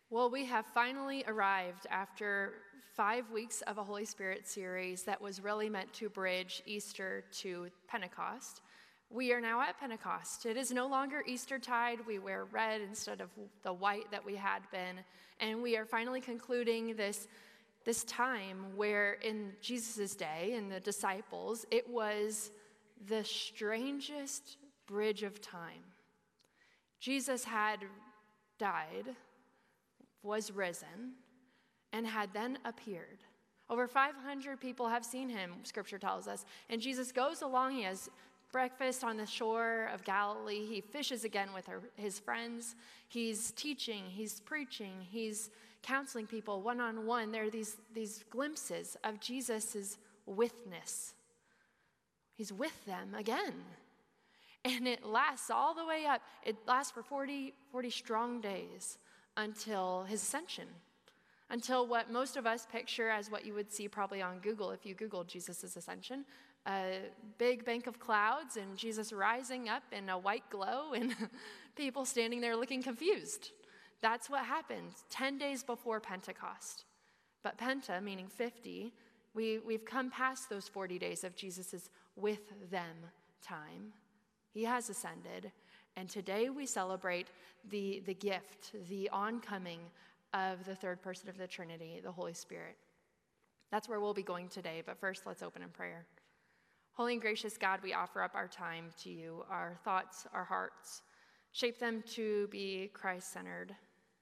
Well, we have finally arrived after 5 weeks of a Holy Spirit series that was really meant to bridge Easter to Pentecost. We are now at Pentecost. It is no longer Eastertide. We wear red instead of the white that we had been. And we are finally concluding this time where in Jesus' day, in the disciples, it was the strangest bridge of time. Jesus had died, was risen, and had then appeared. Over 500 people have seen him, Scripture tells us. And Jesus goes along, he has breakfast on the shore of Galilee. He fishes again with his friends. He's teaching, he's preaching, he's counseling people one-on-one. There are these glimpses of Jesus' withness. He's with them again. And it lasts all the way up. It lasts for 40 strong days until his ascension, until what most of us picture as what you would see probably on Google if you Googled Jesus' ascension, a big bank of clouds and Jesus rising up in a white glow and people standing there looking confused. That's what happened 10 days before Pentecost. But Penta, meaning 50, we've come past those 40 days of Jesus' with them time. He has ascended. And today we celebrate the gift, the oncoming of the third person of the Trinity, the Holy Spirit. That's where we'll be going today, but first let's open in prayer. Holy and gracious God, we offer up our time to you, our thoughts, our hearts. Shape them to be Christ-centered,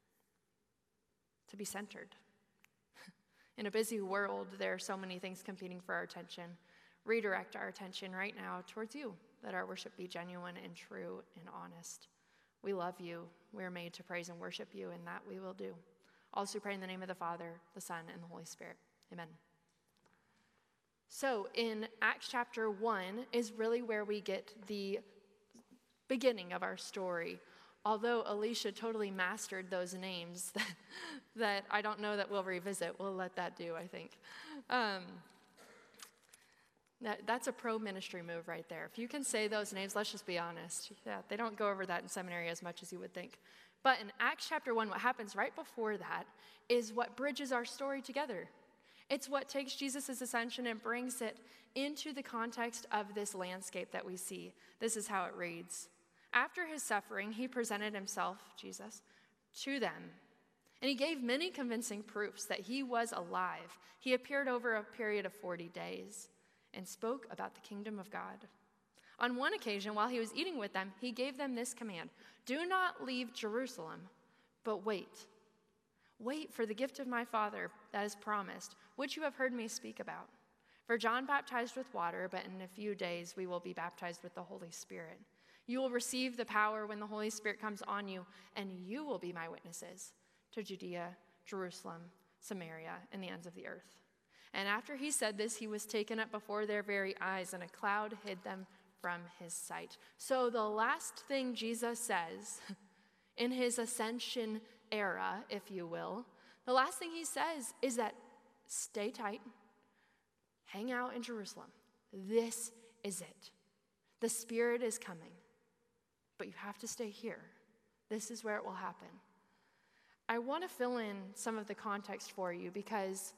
to be centered. In a busy world, there are so many things competing for our attention. Redirect our attention right now towards you. Let our worship be genuine and true and honest. We love you. We are made to praise and worship you, and that we will do. Also pray in the name of the Father, the Son, and the Holy Spirit. Amen. So in Acts chapter 1 is really where we get the beginning of our story. Although Alicia totally mastered those names that I don't know that we'll revisit. We'll let that do, I think. That's a pro ministry move right there. If you can say those names, let's just be honest. Yeah, they don't go over that in seminary as much as you would think. But in Acts chapter 1, what happens right before that is what bridges our story together. It's what takes Jesus' ascension and brings it into the context of this landscape that we see. This is how it reads. After his suffering, he presented himself, Jesus, to them. And he gave many convincing proofs that he was alive. He appeared over a period of 40 days. And spoke about the kingdom of God. On one occasion, while he was eating with them, he gave them this command: do not leave Jerusalem, but wait. Wait for the gift of my Father that is promised, which you have heard me speak about. For John baptized with water, but in a few days we will be baptized with the Holy Spirit. You will receive the power when the Holy Spirit comes on you, and you will be my witnesses to Judea, Jerusalem, Samaria, and the ends of the earth. And after he said this, he was taken up before their very eyes, and a cloud hid them from his sight. So the last thing Jesus says in his ascension era, if you will, the last thing he says is that stay tight, hang out in Jerusalem. This is it. The Spirit is coming, but you have to stay here. This is where it will happen. I want to fill in some of the context for you because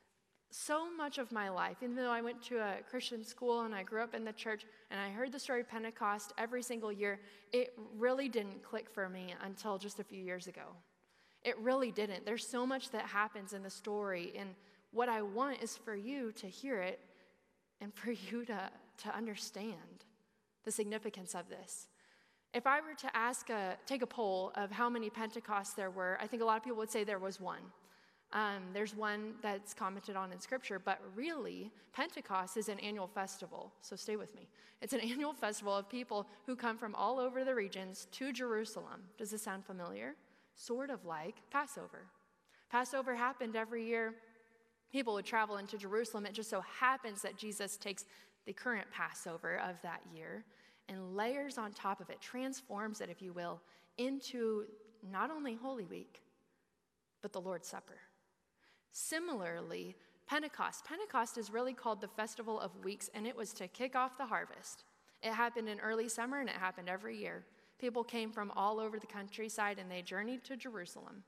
so much of my life, even though I went to a Christian school and I grew up in the church and I heard the story of Pentecost every single year, it really didn't click for me until just a few years ago. It really didn't. There's so much that happens in the story, and what I want is for you to hear it and for you to understand the significance of this. If I were to take a poll of how many Pentecosts there were, I think a lot of people would say there was one. There's one that's commented on in Scripture, but really, Pentecost is an annual festival, so stay with me. It's an annual festival of people who come from all over the regions to Jerusalem. Does this sound familiar? Sort of like Passover. Passover happened every year. People would travel into Jerusalem. It just so happens that Jesus takes the current Passover of that year and layers on top of it, transforms it, if you will, into not only Holy Week, but the Lord's Supper. Similarly, Pentecost is really called the Festival of Weeks, and it was to kick off the harvest. It happened in early summer, and it happened every year. People came from all over the countryside, and they journeyed to Jerusalem.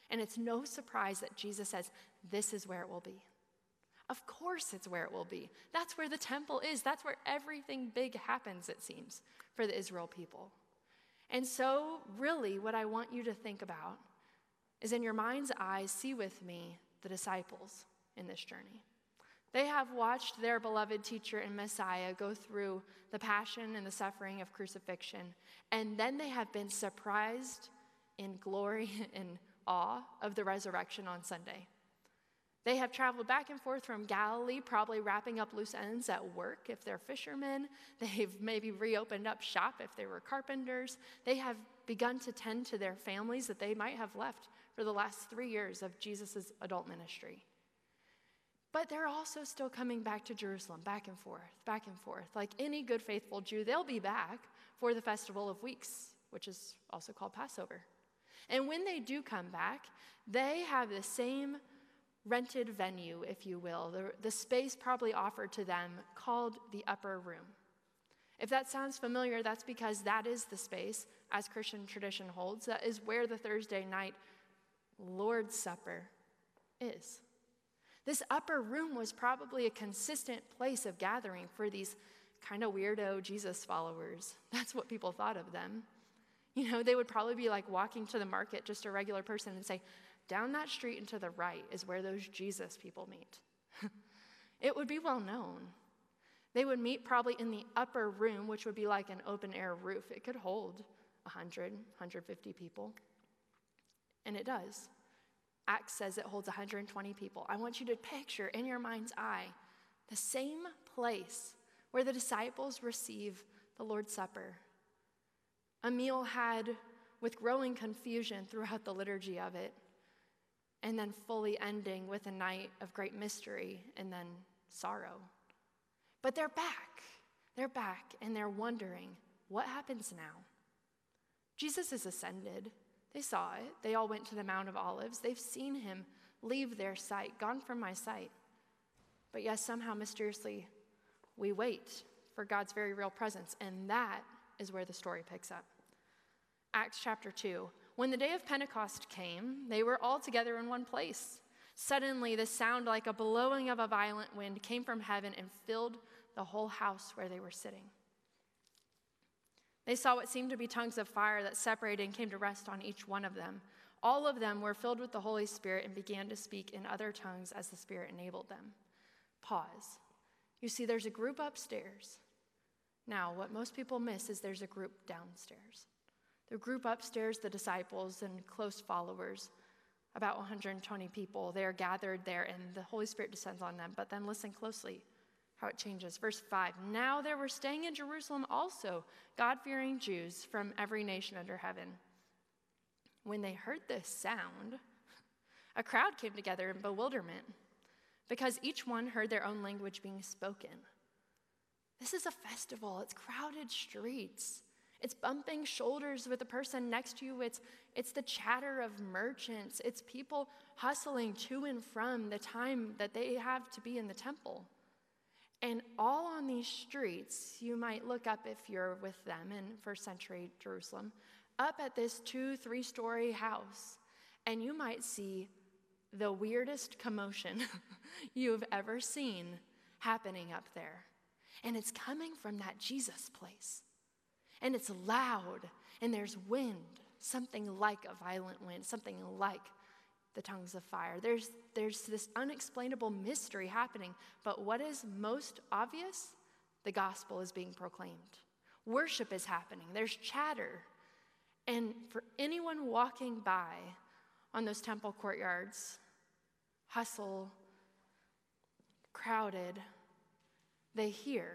And it's no surprise that Jesus says, this is where it will be. Of course it's where it will be. That's where the temple is. That's where everything big happens, it seems, for the Israel people. And so, really, what I want you to think about is, in your mind's eye, see with me the disciples in this journey. They have watched their beloved teacher and Messiah go through the passion and the suffering of crucifixion, and then they have been surprised in glory and awe of the resurrection on Sunday. They have traveled back and forth from Galilee, probably wrapping up loose ends at work if they're fishermen. They've maybe reopened up shop if they were carpenters. They have begun to tend to their families that they might have left for the last 3 years of Jesus' adult ministry. But they're also still coming back to Jerusalem, back and forth, back and forth. Like any good, faithful Jew, they'll be back for the Festival of Weeks, which is also called Passover. And when they do come back, they have the same rented venue, if you will, the space probably offered to them called the upper room. If that sounds familiar, that's because that is the space, as Christian tradition holds, that is where the Thursday night Lord's Supper is. This upper room was probably a consistent place of gathering for these kind of weirdo Jesus followers. That's what people thought of them. You know, they would probably be like walking to the market, just a regular person, and say, down that street and to the right is where those Jesus people meet. It would be well known. They would meet probably in the upper room, which would be like an open air roof. It could hold 100, 150 people. And it does. Acts says it holds 120 people. I want you to picture in your mind's eye the same place where the disciples receive the Lord's Supper. A meal had with growing confusion throughout the liturgy of it, and then fully ending with a night of great mystery and then sorrow. But they're back, and they're wondering, what happens now? Jesus is ascended. They saw it. They all went to the Mount of Olives. They've seen him leave their sight, gone from my sight. But yes, somehow mysteriously, we wait for God's very real presence, and that is where the story picks up. Acts chapter 2. When the day of Pentecost came, they were all together in one place. Suddenly, the sound like a blowing of a violent wind came from heaven and filled the whole house where they were sitting. They saw what seemed to be tongues of fire that separated and came to rest on each one of them. All of them were filled with the Holy Spirit and began to speak in other tongues as the Spirit enabled them. Pause. You see, there's a group upstairs. Now, what most people miss is there's a group downstairs. The group upstairs, the disciples and close followers, about 120 people, they are gathered there and the Holy Spirit descends on them. But then listen closely how it changes. Verse 5, now there were staying in Jerusalem also God-fearing Jews from every nation under heaven. When they heard this sound, a crowd came together in bewilderment because each one heard their own language being spoken. This is a festival. It's crowded streets. It's bumping shoulders with the person next to you. It's the chatter of merchants. It's people hustling to and from the time that they have to be in the temple. And all on these streets, you might look up if you're with them in first century Jerusalem, up at this 2-3-story house, and you might see the weirdest commotion you've ever seen happening up there. And it's coming from that Jesus place. And it's loud, and there's wind, something like a violent wind, something like the tongues of fire. There's this unexplainable mystery happening, but what is most obvious? The gospel is being proclaimed. Worship is happening. There's chatter. And for anyone walking by on those temple courtyards, hustle, crowded, they hear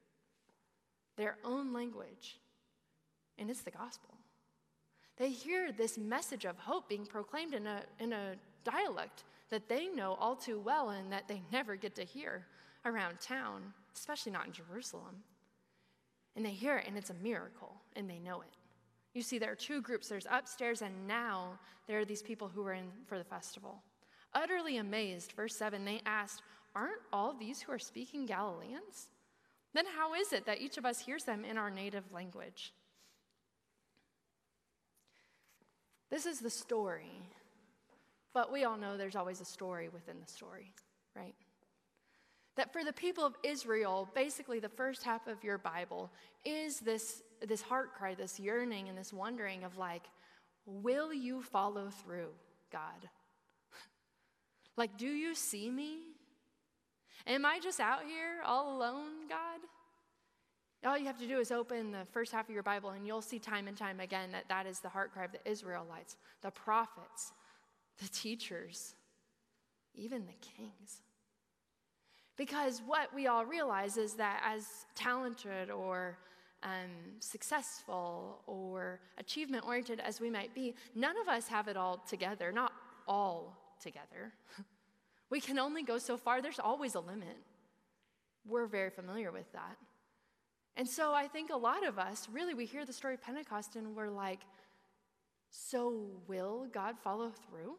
their own language. And it's the gospel. They hear this message of hope being proclaimed in a dialect that they know all too well and that they never get to hear around town, especially not in Jerusalem. And they hear it, and it's a miracle, and they know it. You see, there are two groups. There's upstairs, and now there are these people who are in for the festival. Utterly amazed, verse 7, they asked, aren't all these who are speaking Galileans? Then how is it that each of us hears them in our native language? This is the story But we all know there's always a story within the story, right? That for the people of Israel, basically the first half of your Bible is this heart cry, this yearning and this wondering of like, will you follow through, God? Like, do you see me? Am I just out here all alone, God? All you have to do is open the first half of your Bible and you'll see time and time again that is the heart cry of the Israelites, the prophets, the teachers, even the kings. Because what we all realize is that as talented or successful or achievement-oriented as we might be, none of us have it all together, not all together. We can only go so far. There's always a limit. We're very familiar with that. And so I think a lot of us, really, we hear the story of Pentecost and we're like, so will God follow through?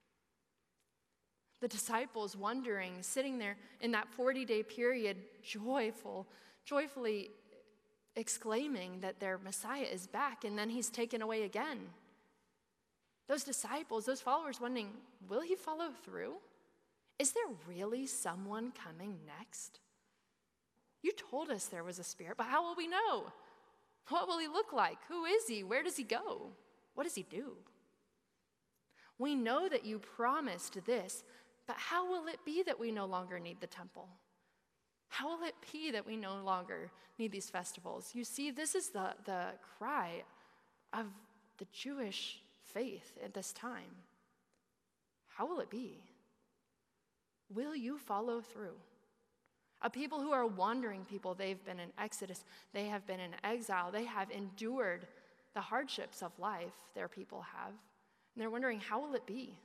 The disciples wondering, sitting there in that 40-day period, joyfully exclaiming that their Messiah is back, and then he's taken away again. Those disciples, those followers wondering, will he follow through? Is there really someone coming next? You told us there was a Spirit, but how will we know? What will he look like? Who is he? Where does he go? What does he do? We know that you promised this, but how will it be that we no longer need the temple? How will it be that we no longer need these festivals? You see, this is the cry of the Jewish faith at this time. How will it be? Will you follow through? A people who are wandering people, they've been in Exodus, they have been in exile, they have endured the hardships of life, their people have. And they're wondering, how will it be?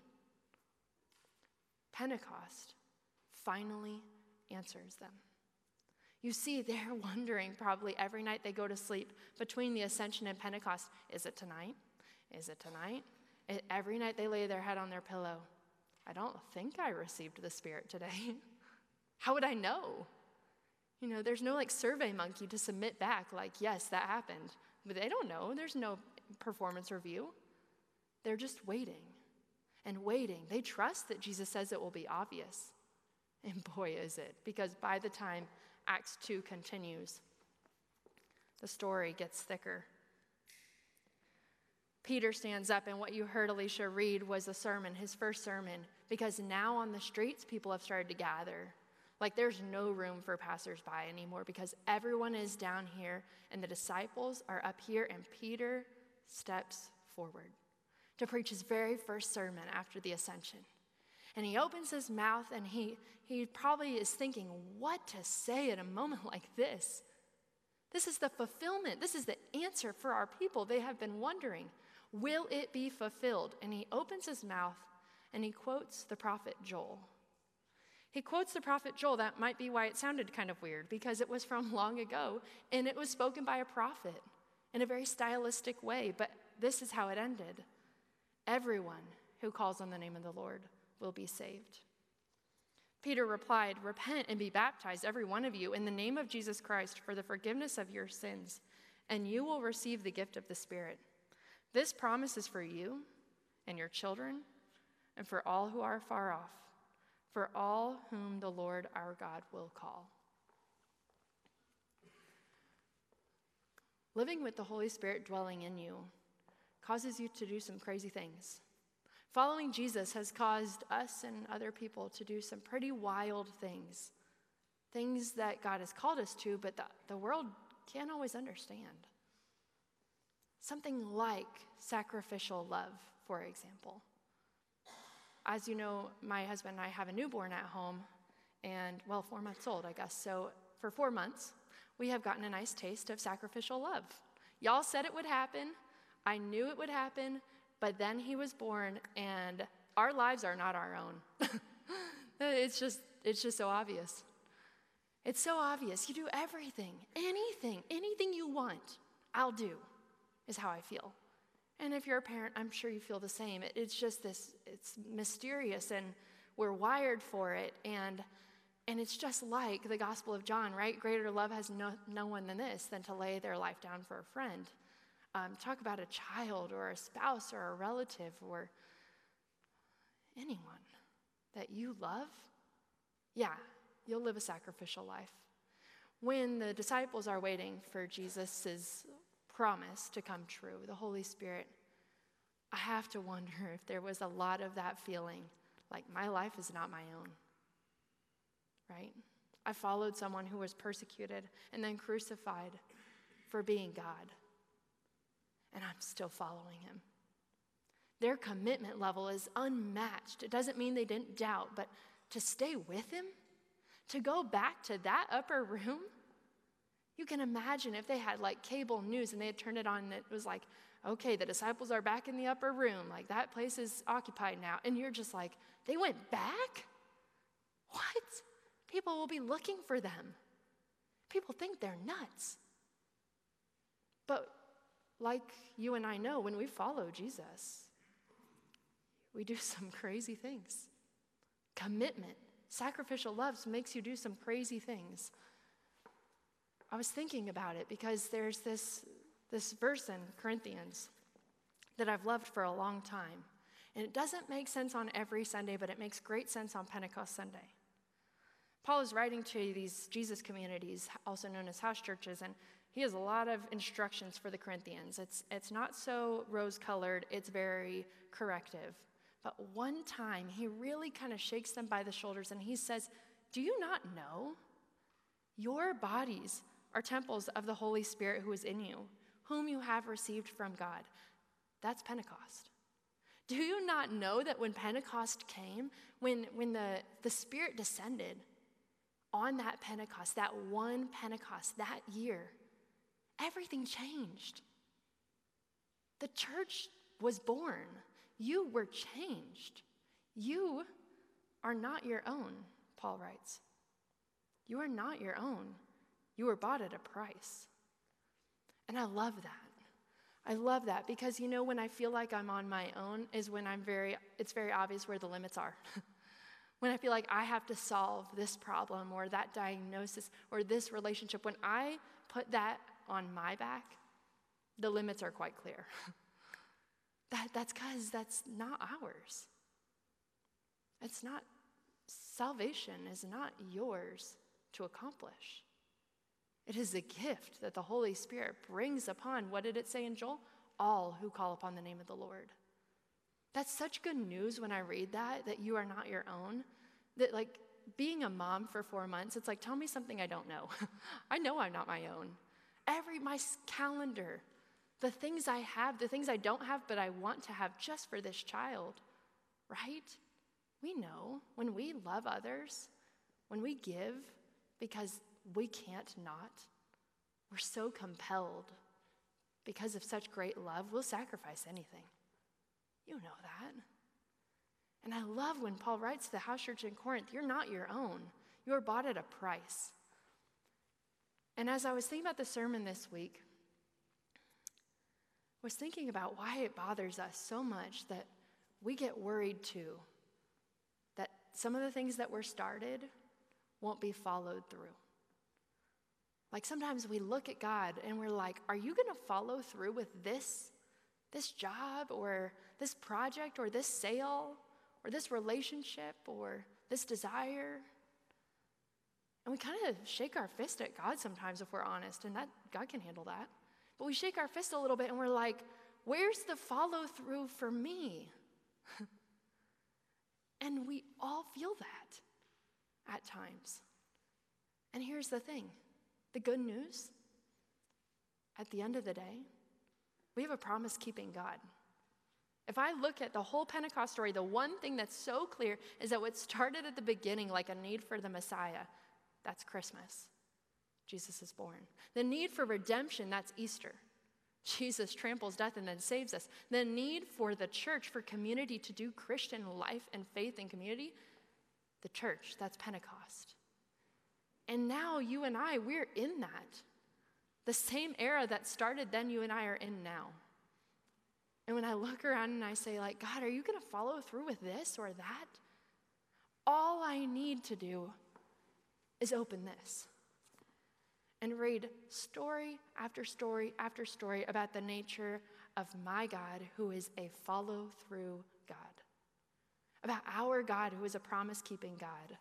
Pentecost finally answers them. You see, they're wondering probably every night they go to sleep between the Ascension and Pentecost, is it tonight? Is it tonight? Every night they lay their head on their pillow. I don't think I received the Spirit today. How would I know? You know, there's no like survey monkey to submit back like, yes, that happened. But they don't know. There's no performance review. They're just waiting and waiting. They trust that Jesus says it will be obvious. And boy, is it. Because by the time Acts 2 continues, the story gets thicker. Peter stands up, and what you heard Alicia read was a sermon, his first sermon, because now on the streets, people have started to gather. Like there's no room for passersby anymore because everyone is down here and the disciples are up here, and Peter steps forward to preach his very first sermon after the ascension. And he opens his mouth and he probably is thinking what to say at a moment like this. This is the fulfillment. This is the answer for our people. They have been wondering, will it be fulfilled? And he opens his mouth and he quotes the prophet Joel. He quotes the prophet Joel. That might be why it sounded kind of weird, because it was from long ago, and it was spoken by a prophet in a very stylistic way, but this is how it ended. Everyone who calls on the name of the Lord will be saved. Peter replied, repent and be baptized, every one of you, in the name of Jesus Christ for the forgiveness of your sins, and you will receive the gift of the Spirit. This promise is for you and your children and for all who are far off, for all whom the Lord our God will call. Living with the Holy Spirit dwelling in you causes you to do some crazy things. Following Jesus has caused us and other people to do some pretty wild things, things that God has called us to, but the world can't always understand. Something like sacrificial love, for example. As you know, my husband and I have a newborn at home, and 4 months old, I guess. So for 4 months, we have gotten a nice taste of sacrificial love. Y'all said it would happen. I knew it would happen, but then he was born, and our lives are not our own. It's just so obvious. It's so obvious. You do everything, anything you want, I'll do, is how I feel. And if you're a parent, I'm sure you feel the same. It's just this, it's mysterious, and we're wired for it. And it's just like the Gospel of John, right? Greater love has no one than this, than to lay their life down for a friend. Talk about a child or a spouse or a relative, or anyone that you love, yeah, you'll live a sacrificial life. When the disciples are waiting for Jesus' promise to come true, the Holy Spirit, I have to wonder if there was a lot of that feeling like my life is not my own, right? I followed someone who was persecuted and then crucified for being God, and I'm still following him. Their commitment level is unmatched. It doesn't mean they didn't doubt, but to stay with him, to go back to that upper room, you can imagine if they had like cable news and they had turned it on and it was like, okay, the disciples are back in the upper room. Like that place is occupied now. And you're just like, they went back? What? People will be looking for them. People think they're nuts. But like you and I know, when we follow Jesus, we do some crazy things. Commitment, sacrificial love makes you do some crazy things. I was thinking about it because there's this verse in Corinthians that I've loved for a long time. And it doesn't make sense on every Sunday, but it makes great sense on Pentecost Sunday. Paul is writing to these Jesus communities, also known as house churches, and he has a lot of instructions for the Corinthians. It's not so rose-colored, it's very corrective. But one time, he really kind of shakes them by the shoulders, and he says, do you not know? Your bodies are temples of the Holy Spirit who is in you, whom you have received from God. That's Pentecost. Do you not know that when Pentecost came, when the Spirit descended on that Pentecost, that one Pentecost, that year, everything changed. The church was born. You were changed. You are not your own, Paul writes. You are not your own. You were bought at a price. And I love that. I love that because, when I feel like I'm on my own is when it's very obvious where the limits are. When I feel like I have to solve this problem or that diagnosis or this relationship, when I put that on my back, the limits are quite clear. That's because that's not ours. It's not, salvation is not yours to accomplish. It is a gift that the Holy Spirit brings upon, what did it say in Joel? All who call upon the name of the Lord. That's such good news when I read that you are not your own. That like being a mom for 4 months, it's like, tell me something I don't know. I know I'm not my own. My calendar, the things I have, the things I don't have, but I want to have just for this child, right? We know when we love others, when we give because we can't not, we're so compelled because of such great love, we'll sacrifice anything. You know that. And I love when Paul writes to the house church in Corinth, you're not your own. You are bought at a price. And as I was thinking about the sermon this week, I was thinking about why it bothers us so much that we get worried too, that some of the things that were started won't be followed through. Like sometimes we look at God and we're like, are you going to follow through with this job or this project or this sale or this relationship or this desire? And we kind of shake our fist at God sometimes if we're honest, and that God can handle that. But we shake our fist a little bit and we're like, where's the follow through for me? And we all feel that at times. And here's the thing. The good news, at the end of the day, we have a promise-keeping God. If I look at the whole Pentecost story, the one thing that's so clear is that what started at the beginning like a need for the Messiah, that's Christmas. Jesus is born. The need for redemption, that's Easter. Jesus tramples death and then saves us. The need for the church, for community to do Christian life and faith and community, the church, that's Pentecost. And now you and I, we're in that. The same era that started then, you and I are in now. And when I look around and I say, like, God, are you going to follow through with this or that? All I need to do is open this and read story after story after story about the nature of my God, who is a follow-through God. about our God who is a promise-keeping God.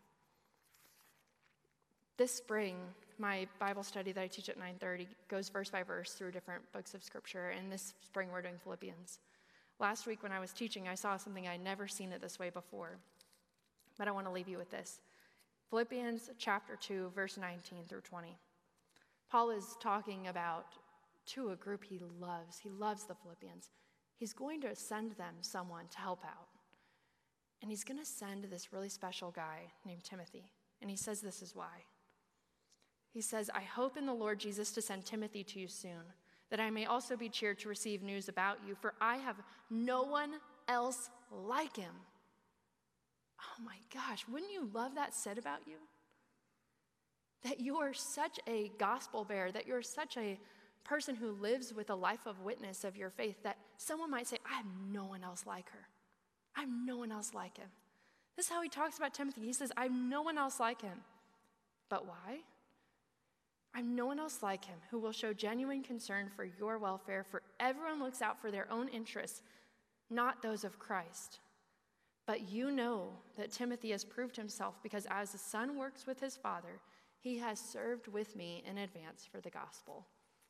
This spring, my Bible study that I teach at 9:30 goes verse by verse through different books of Scripture, and this spring we're doing Philippians. Last week when I was teaching, I saw something I'd never seen it this way before, but I want to leave you with this. Philippians chapter 2, verse 19 through 20. Paul is talking about to a group he loves. He loves the Philippians. He's going to send them someone to help out. And he's going to send this really special guy named Timothy. And he says this is why. He says, I hope in the Lord Jesus to send Timothy to you soon, that I may also be cheered to receive news about you, for I have no one else like him. Oh my gosh, wouldn't you love that said about you? That you are such a gospel bearer, that you're such a person who lives with a life of witness of your faith, that someone might say, I have no one else like her. I have no one else like him. This is how he talks about Timothy. He says, I have no one else like him. But why? I have no one else like him who will show genuine concern for your welfare, for everyone looks out for their own interests, not those of Christ. But you know that Timothy has proved himself, because as the son works with his father, he has served with me in advance for the gospel.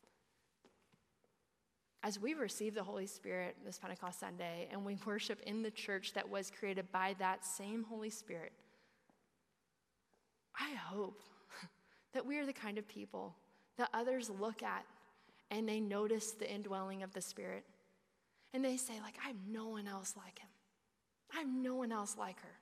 As we receive the Holy Spirit this Pentecost Sunday and we worship in the church that was created by that same Holy Spirit, I hope that we are the kind of people that others look at and they notice the indwelling of the Spirit. And they say, like, I have no one else like him. I have no one else like her.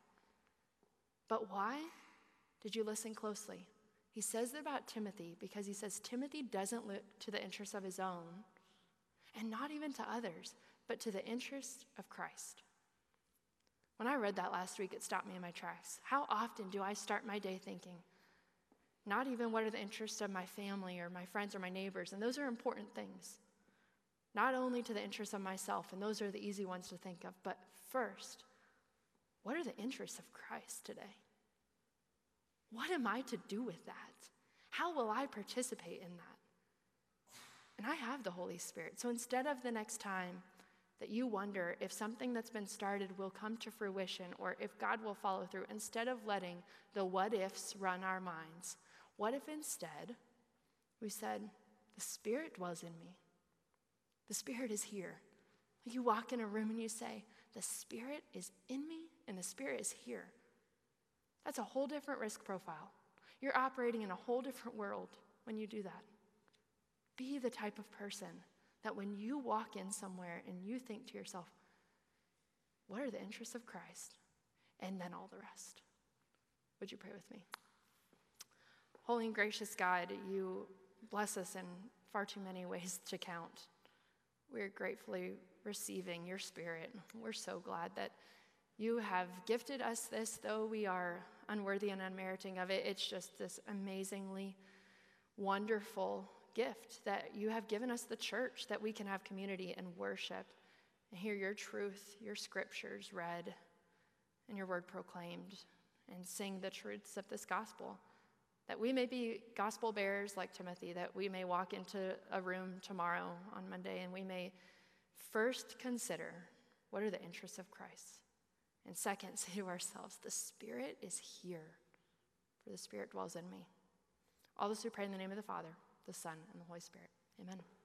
But why? Did you listen closely? He says that about Timothy because he says Timothy doesn't look to the interests of his own, and not even to others, but to the interest of Christ. When I read that last week, it stopped me in my tracks. How often do I start my day thinking, not even what are the interests of my family or my friends or my neighbors, and those are important things. Not only to the interests of myself, and those are the easy ones to think of, but first, what are the interests of Christ today? What am I to do with that? How will I participate in that? And I have the Holy Spirit. So instead of the next time that you wonder if something that's been started will come to fruition or if God will follow through, instead of letting the what ifs run our minds, what if instead we said, the Spirit dwells in me. The Spirit is here. You walk in a room and you say, the Spirit is in me and the Spirit is here. That's a whole different risk profile. You're operating in a whole different world when you do that. Be the type of person that when you walk in somewhere and you think to yourself, what are the interests of Christ? And then all the rest. Would you pray with me? Holy and gracious God, you bless us in far too many ways to count. We're gratefully receiving your Spirit. We're so glad that you have gifted us this, though we are unworthy and unmeriting of it. It's just this amazingly wonderful gift that you have given us, the church, that we can have community and worship and hear your truth, your scriptures read, and your word proclaimed, and sing the truths of this gospel. That we may be gospel bearers like Timothy, that we may walk into a room tomorrow on Monday and we may first consider what are the interests of Christ. And second, say to ourselves, the Spirit is here, for the Spirit dwells in me. All this we pray in the name of the Father, the Son, and the Holy Spirit. Amen.